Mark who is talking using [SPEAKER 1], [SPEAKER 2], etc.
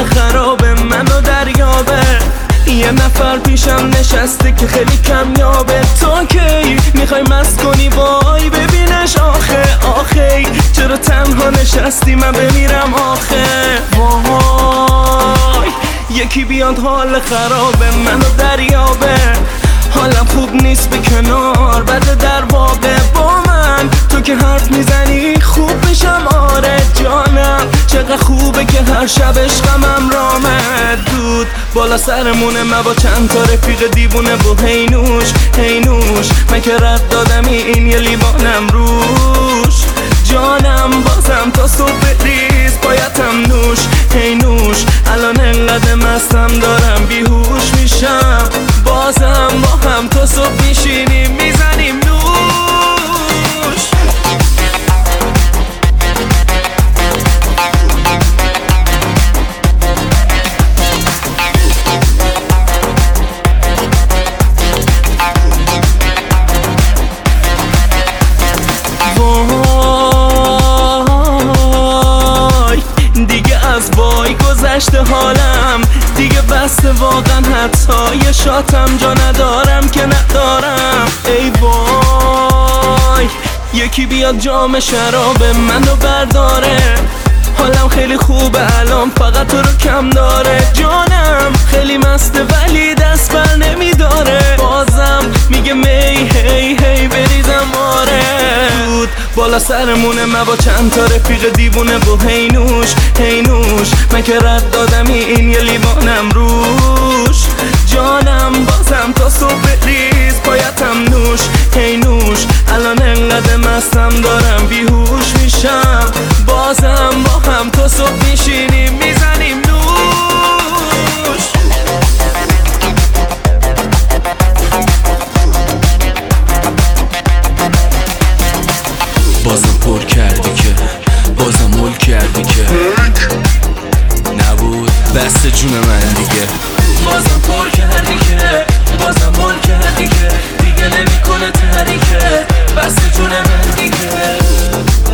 [SPEAKER 1] خرابه منو دریابه. یه نفر پیشم نشسته که خیلی کمیابه. تو کی میخوای مست کنی وای ببینش آخه چرا تنها نشستی من بمیرم آخه. وای یکی بیاد حال خرابه منو دریابه. حالم خوب نیست به کنار بده در واقع با من. تو که حرف میزنی خوب میشم آره جانم. چقدر خوبه که هر شب عشقم رامد دود بالا سرمونه. من با چند تا رفیق دیوونه و هینوش من که رد دادم این یه لیوانم روش. جانم بازم تا صبح ریز بایدم نوش هینوش. الان انقدر مستم دارم بیهوش میشم. بازم با هم تا صبح میشینیم میزنیم نوش. وای دیگه از وای گذشته حالم دیگه بسته واقعا. حتی یه شاتم جا ندارم که ندارم. ای وای یکی بیاد جام شراب منو برداره. حالم خیلی خوبه الان فقط تو رو کم داره. جانم خیلی مسته ولی دست بر نمیداره. بازم میگه می هی بریزم آره دود بالا سرمونه. من با چند تا رفیق دیوونه و هینوش من که رد دادم این یه لیوانم روش. جانم بازم تا صبح ریز بایدم نوش هینوش. الان انقدر مستم دارم بیهوش میشم. بازم با هم تا صبح میشینیم میزنیم نوش.
[SPEAKER 2] بازم پر کردی که بازم مول کردی که نبود بست جون من دیگه.
[SPEAKER 1] بازم پر کردی که بازم مول کردی که دیگه نمیکنه تحریکه بست جون من دیگه.